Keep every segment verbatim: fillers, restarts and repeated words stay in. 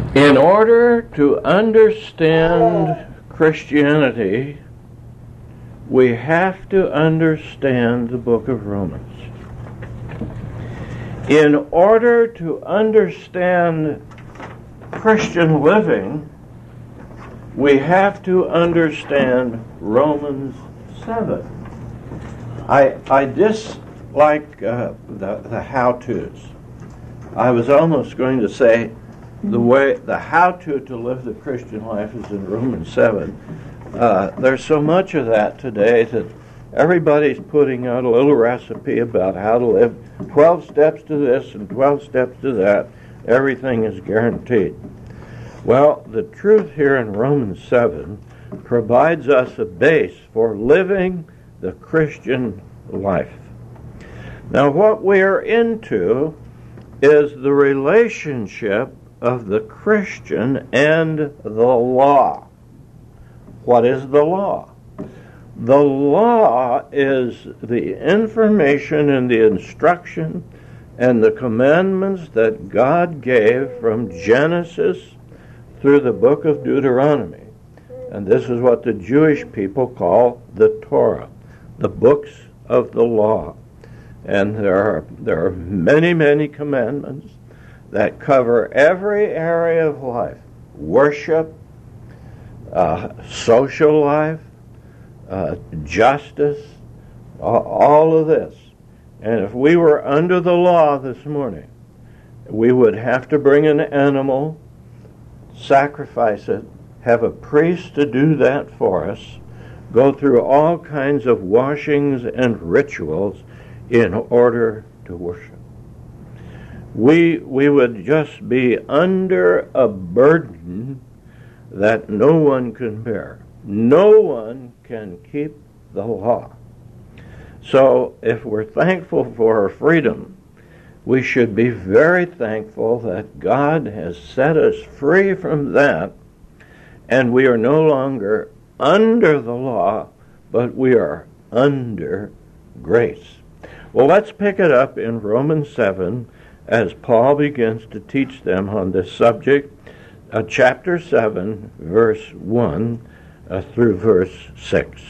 In order to understand Christianity, we have to understand the book of Romans. In order to understand Christian living, we have to understand Romans seven. I, I dislike uh, the, the how-tos. I was almost going to say the way the how-to to live the Christian life is in Romans seven. Uh, there's so much of that today that everybody's putting out a little recipe about how to live. twelve steps to this and twelve steps to that. Everything is guaranteed. Well, the truth here in Romans seven provides us a base for living the Christian life. Now, what we are into is the relationship of the Christian and the law. What is the law? The law is the information and the instruction and the commandments that God gave from Genesis through the book of Deuteronomy. And this is what the Jewish people call the Torah, the books of the law. And there are, there are many, many commandments that cover every area of life: worship, uh, social life, uh, justice, all, all of this. And if we were under the law this morning, we would have to bring an animal, sacrifice it, have a priest to do that for us, go through all kinds of washings and rituals in order to worship. We, we would just be under a burden that no one can bear. No one can keep the law. So if we're thankful for our freedom, we should be very thankful that God has set us free from that, and we are no longer under the law, but we are under grace. Well, let's pick it up in Romans seven as Paul begins to teach them on this subject, uh, chapter seven, verse one uh, through verse six.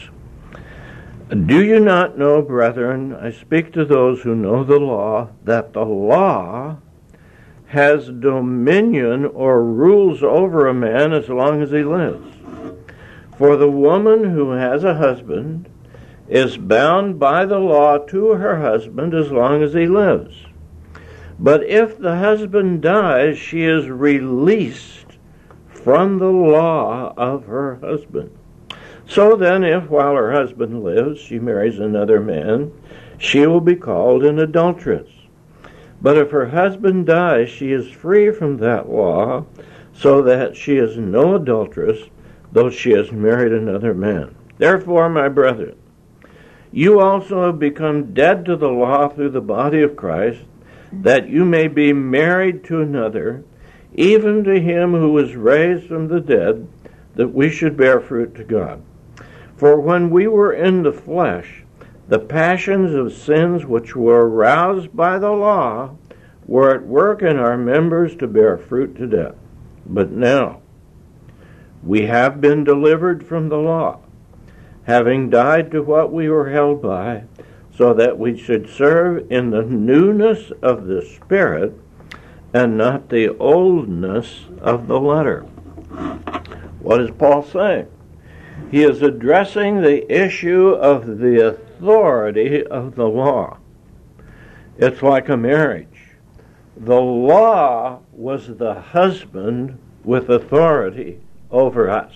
Do you not know, brethren, I speak to those who know the law, that the law has dominion or rules over a man as long as he lives? For the woman who has a husband is bound by the law to her husband as long as he lives. But if the husband dies, she is released from the law of her husband. So then, if while her husband lives she marries another man, she will be called an adulteress. But if her husband dies, she is free from that law, so that she is no adulteress, though she has married another man. Therefore, my brethren, you also have become dead to the law through the body of Christ, that you may be married to another, even to him who was raised from the dead, that we should bear fruit to God. For when we were in the flesh, the passions of sins which were aroused by the law were at work in our members to bear fruit to death. But now we have been delivered from the law, having died to what we were held by, so that we should serve in the newness of the Spirit and not the oldness of the letter. What is Paul saying? He is addressing the issue of the authority of the law. It's like a marriage. The law was the husband with authority over us.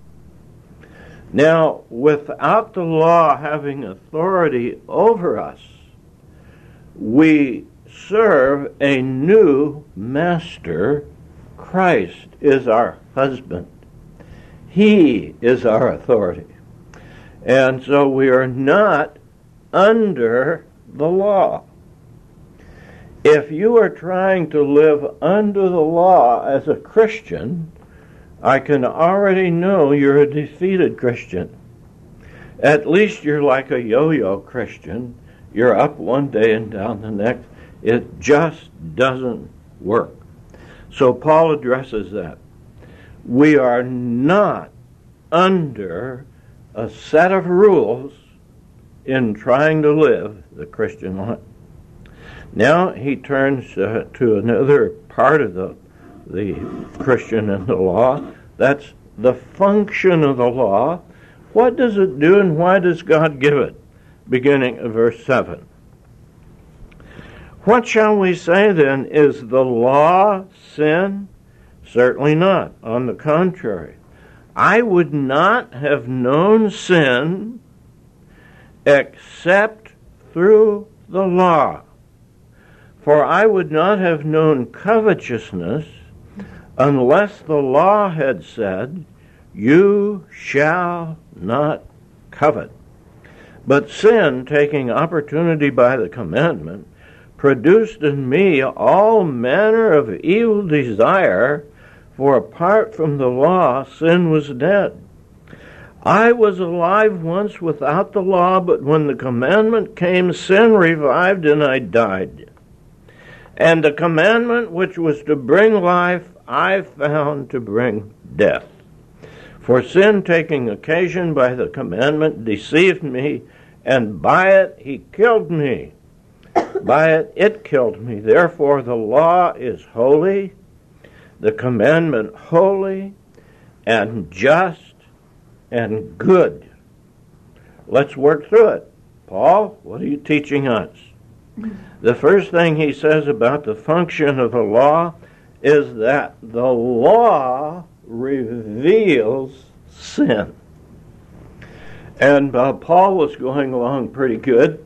Now, without the law having authority over us, we serve a new master. Christ is our husband. He is our authority. And so we are not under the law. If you are trying to live under the law as a Christian, I can already know you're a defeated Christian. At least you're like a yo-yo Christian. You're up one day and down the next. It just doesn't work. So Paul addresses that. We are not under a set of rules in trying to live the Christian life. Now he turns uh, to another part of the, the Christian and the law. That's the function of the law. What does it do and why does God give it? Beginning of verse seven. What shall we say then? Is the law sin? Certainly not. On the contrary, I would not have known sin except through the law. For I would not have known covetousness unless the law had said, you shall not covet. But sin, taking opportunity by the commandment, produced in me all manner of evil desire, for apart from the law, sin was dead. I was alive once without the law, but when the commandment came, sin revived and I died. And the commandment which was to bring life, I found to bring death. For sin, taking occasion by the commandment, deceived me, and by it he killed me. By it it killed me. Therefore the law is holy, the commandment holy, and just, and good. Let's work through it. Paul, what are you teaching us? The first thing he says about the function of the law is that the law reveals sin. And uh, Paul was going along pretty good.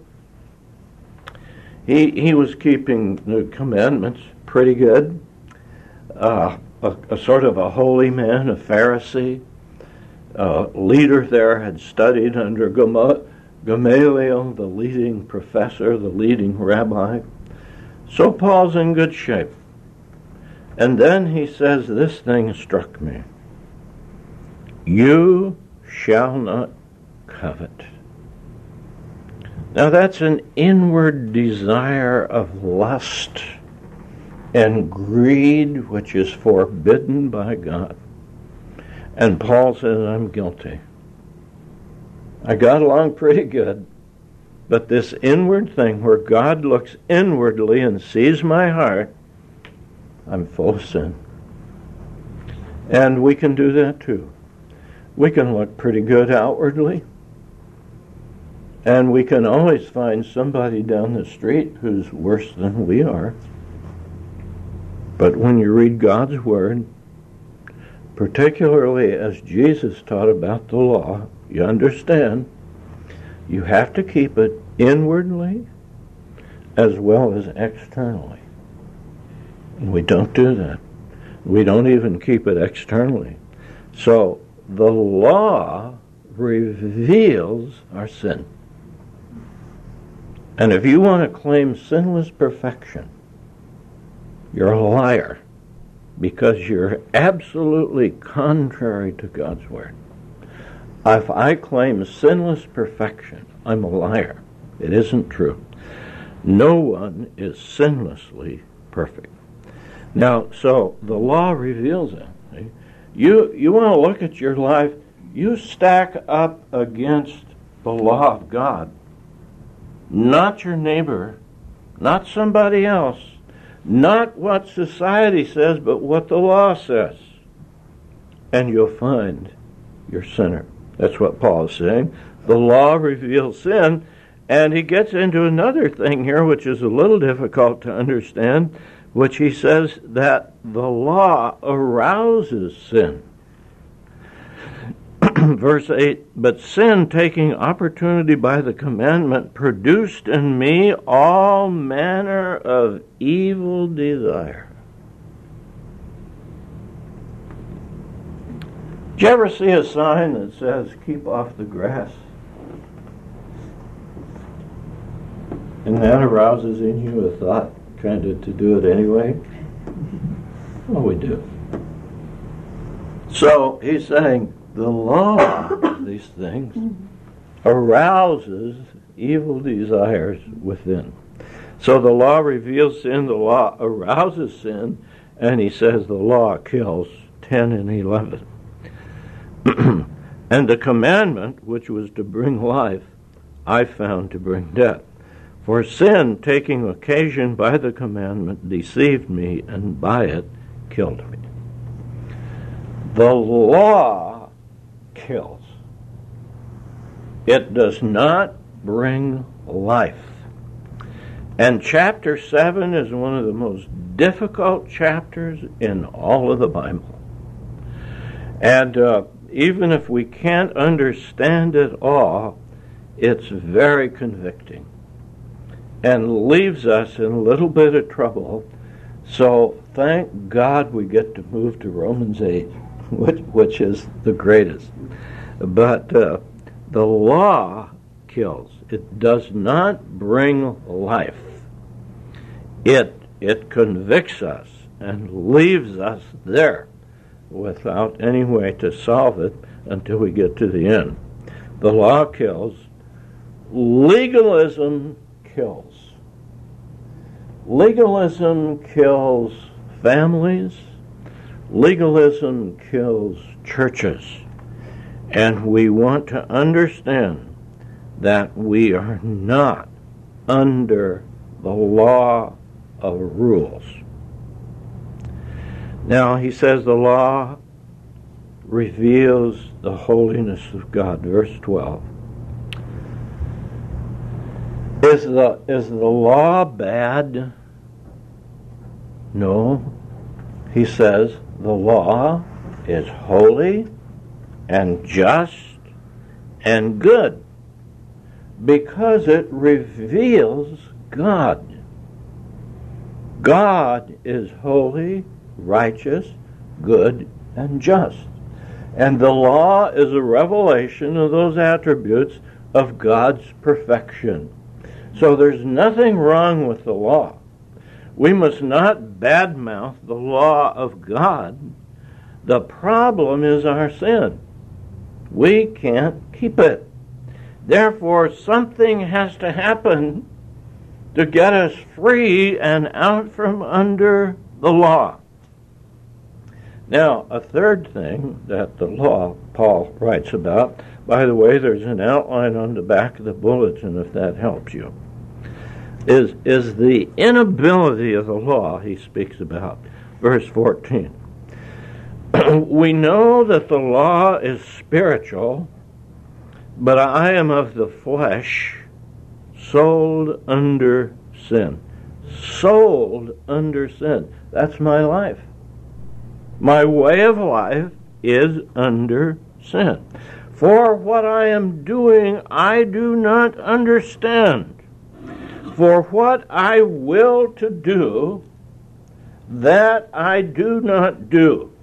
He he was keeping the commandments pretty good. Uh, a, a sort of a holy man, a Pharisee. Uh, leader there had studied under Gama- Gamaliel, the leading professor, the leading rabbi. So Paul's in good shape. And then he says, this thing struck me. You shall not covet. Now that's an inward desire of lust and greed which is forbidden by God. And Paul says, I'm guilty. I got along pretty good, but this inward thing where God looks inwardly and sees my heart, I'm full of sin. And we can do that too. We can look pretty good outwardly, and we can always find somebody down the street who's worse than we are. But when you read God's Word, particularly as Jesus taught about the law, you understand you have to keep it inwardly as well as externally. And we don't do that. We don't even keep it externally. So the law reveals our sin. And if you want to claim sinless perfection, you're a liar, because you're absolutely contrary to God's Word. If I claim sinless perfection, I'm a liar. It isn't true. No one is sinlessly perfect. Now, so the law reveals it. See? You, you want to look at your life, you stack up against the law of God, not your neighbor, not somebody else, not what society says, but what the law says. And you'll find you're a sinner. That's what Paul is saying. The law reveals sin, and he gets into another thing here which is a little difficult to understand, which he says that the law arouses sin. Verse eight, but sin, taking opportunity by the commandment, produced in me all manner of evil desire. Did you ever see a sign that says, keep off the grass? And that arouses in you a thought, kind of to do it anyway? Well, we do. So he's saying, the law of these things arouses evil desires within. So the law reveals sin, the law arouses sin, And he says the law kills, ten and eleven. And the commandment, which was to bring life, I found to bring death. For sin, taking occasion by the commandment, deceived me, and by it killed me. The law kills. It does not bring life. And chapter seven is one of the most difficult chapters in all of the Bible. And uh, even if we can't understand it all, it's very convicting and leaves us in a little bit of trouble. So thank God we get to move to Romans eight, which, which is the greatest. But uh, the law kills. It does not bring life. It, it convicts us and leaves us there without any way to solve it until we get to the end. The law kills. Legalism kills. Legalism kills families. Legalism kills churches. And we want to understand that we are not under the law of rules. Now, he says the law reveals the holiness of God. Verse twelve. Is the, is the law bad? No. He says the law is holy and just and good because it reveals God. God is holy, righteous, good, and just. And the law is a revelation of those attributes of God's perfection. So there's nothing wrong with the law. We must not badmouth the law of God. The problem is our sin. We can't keep it. Therefore, something has to happen to get us free and out from under the law. Now, a third thing that the law, Paul writes about, by the way, there's an outline on the back of the bulletin if that helps you, is, is the inability of the law he speaks about. Verse fourteen. We know that the law is spiritual, but I am of the flesh, sold under sin. Sold under sin. That's my life. My way of life is under sin. For what I am doing, I do not understand. For what I will to do, that I do not do.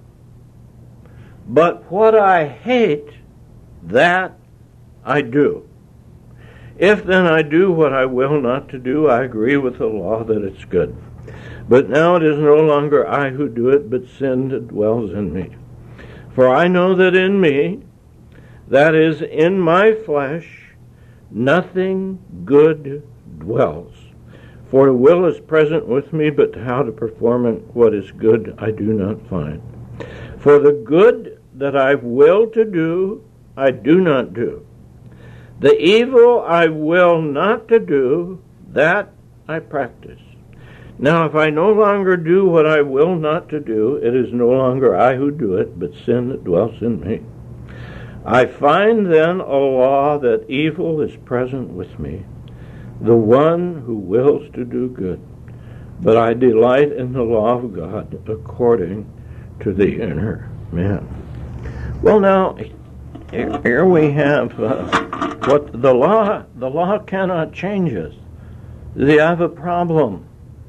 But what I hate, that I do. If then I do what I will not to do, I agree with the law that it's good. But now it is no longer I who do it, but sin that dwells in me. For I know that in me, that is, in my flesh, nothing good dwells. For the will is present with me, but how to perform it, what is good I do not find. For the good that I will to do, I do not do. The evil I will not to do, that I practice. Now if I no longer do what I will not to do, it is no longer I who do it, but sin that dwells in me. I find then a law that evil is present with me, the one who wills to do good. But I delight in the law of God according to the inner man. Well, now, here we have uh, what the law, the law cannot change us. They have a problem.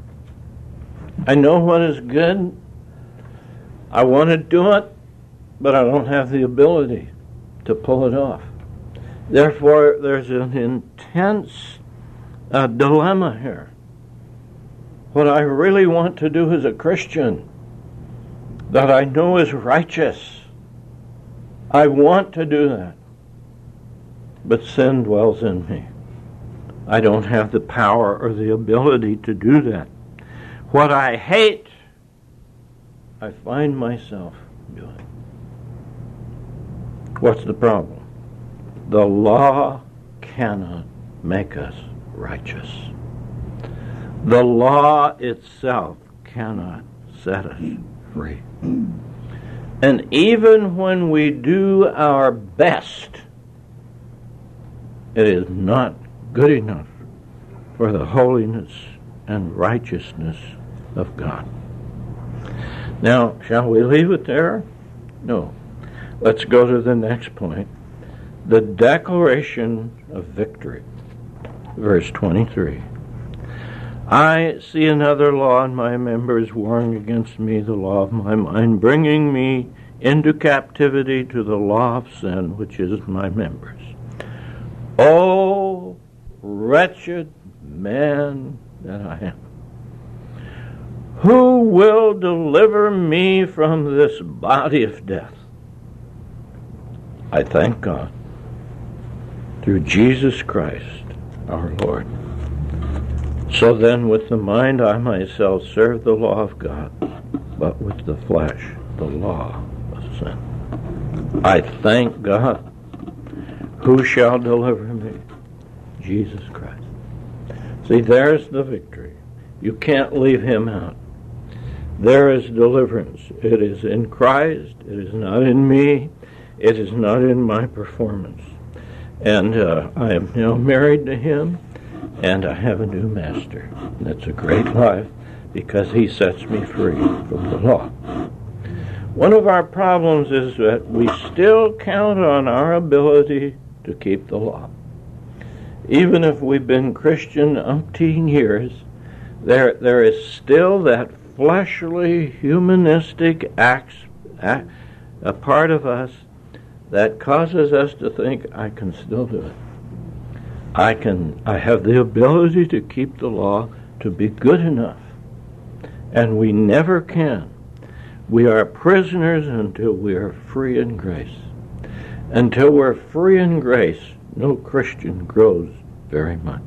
I know what is good. I want to do it, but I don't have the ability to pull it off. Therefore, there's an intense uh, dilemma here. What I really want to do as a Christian, that I know is righteous, I want to do that. But sin dwells in me. I don't have the power or the ability to do that. What I hate, I find myself doing. What's the problem? The law cannot make us righteous. The law itself cannot set us free. And even when we do our best, it is not good enough for the holiness and righteousness of God. Now, shall we leave it there? No. Let's go to the next point. The declaration of victory. Verse twenty-three. I see another law in my members warring against me, the law of my mind, bringing me into captivity to the law of sin, which is my members. O wretched man that I am, who will deliver me from this body of death? I thank God through Jesus Christ our Lord. So then with the mind I myself serve the law of God, but with the flesh the law of sin. I thank God. Who shall deliver me? Jesus Christ. See, there's the victory. You can't leave him out. There is deliverance. It is in Christ. It is not in me. It is not in my performance. And uh, I am now married to him, and I have a new master. That's a great life because he sets me free from the law. One of our problems is that we still count on our ability to keep the law. Even if we've been Christian umpteen years, there there is still that fleshly, humanistic acts, act, a part of us that causes us to think, I can still do it. I can. I have the ability to keep the law, to be good enough. And we never can. We are prisoners until we are free in grace. Until we're free in grace, no Christian grows very much.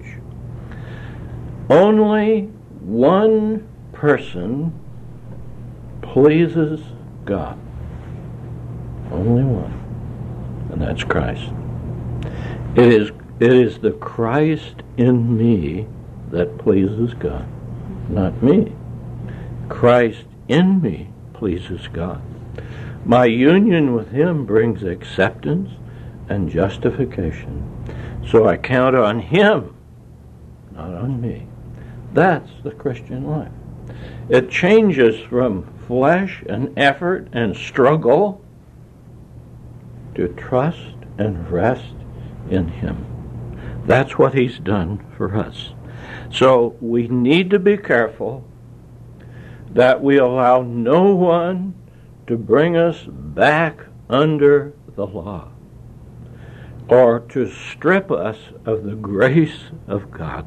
Only one person pleases God. Only one. And that's Christ. It is it is the Christ in me that pleases God, not me. Christ in me pleases God. My union with him brings acceptance and justification. So I count on him, not on me. That's the Christian life. It changes from flesh and effort and struggle to trust and rest in him. That's what he's done for us. So we need to be careful that we allow no one to bring us back under the law or to strip us of the grace of God,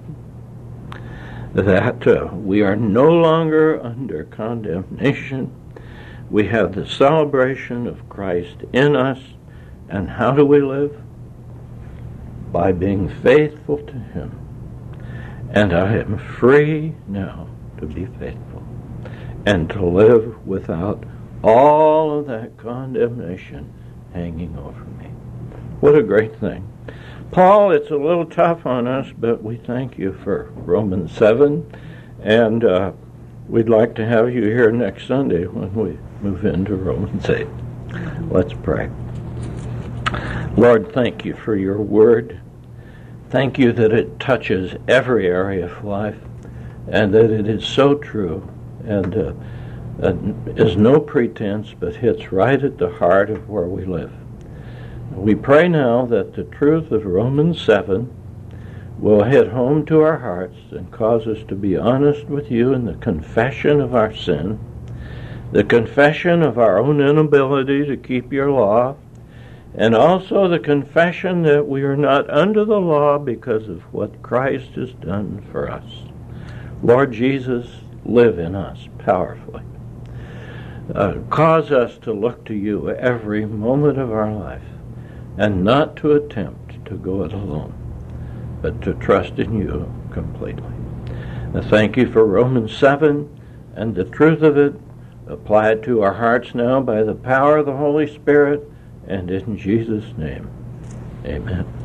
that uh, we are no longer under condemnation. We have the celebration of Christ in us. And how do we live? By being faithful to him. And I am free now to be faithful and to live without all of that condemnation hanging over me. What a great thing. Paul, it's a little tough on us, but we thank you for Romans seven, and uh, we'd like to have you here next Sunday when we move into Romans eight. Let's pray. Lord, thank you for your word. Thank you that it touches every area of life and that it is so true and uh, uh, is no pretense but hits right at the heart of where we live. We pray now that the truth of Romans seven will hit home to our hearts and cause us to be honest with you in the confession of our sin, the confession of our own inability to keep your law, and also the confession that we are not under the law because of what Christ has done for us. Lord Jesus, live in us powerfully. Uh, cause us to look to you every moment of our life and not to attempt to go it alone, but to trust in you completely. I thank you for Romans seven and the truth of it. apply it to our hearts now by the power of the Holy Spirit, and in Jesus' name, amen.